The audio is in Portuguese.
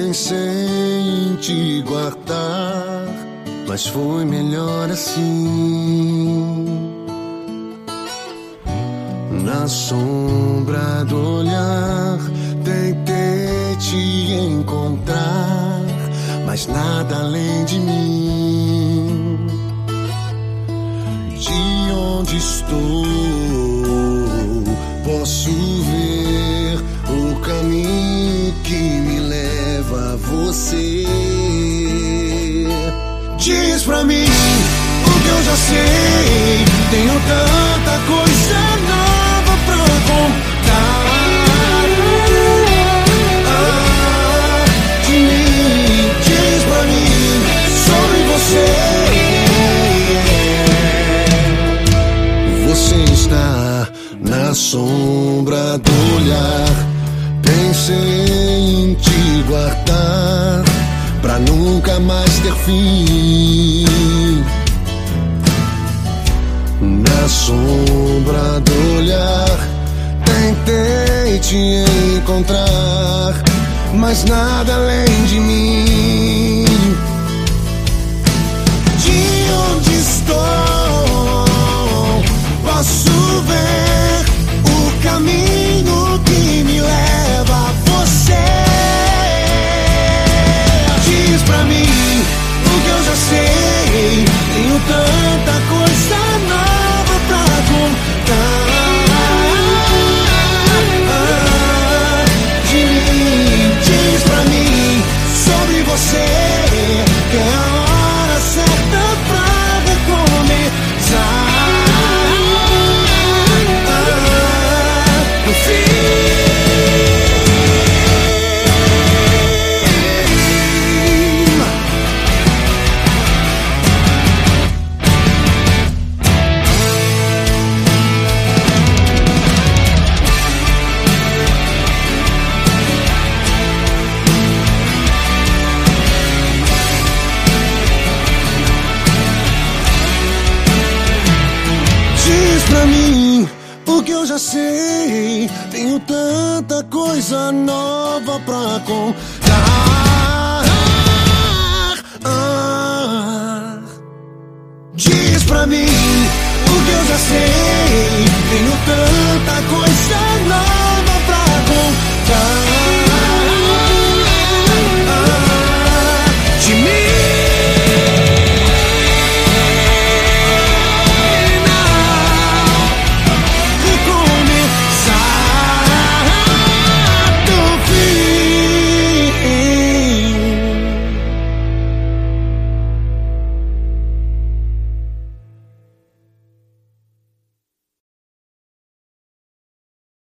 Pensei em te guardar, mas foi melhor assim. Na sombra do olhar, tentei te encontrar, mas nada além de mim. De onde estou, posso ver o caminho que me leva a você. Diz pra mim o que eu já sei, tenho tanta coisa nova pra contar. De mim, diz pra mim sobre você. Você está na sombra do olhar. Pensei em te guardar pra nunca mais ter fim. Na sombra do olhar, tentei te encontrar, mas nada além de mim. De onde estou, posso ver o caminho que me leva a você. Diz pra mim o que eu já sei, tenho tanta coisa nova pra contar. De mim, diz pra mim sobre você, que é a hora certa pra recomeçar. No fim. Pra mim, o que eu já sei, tenho tanta coisa nova pra contar. Diz pra mim, o que eu já sei, tenho tanta coisa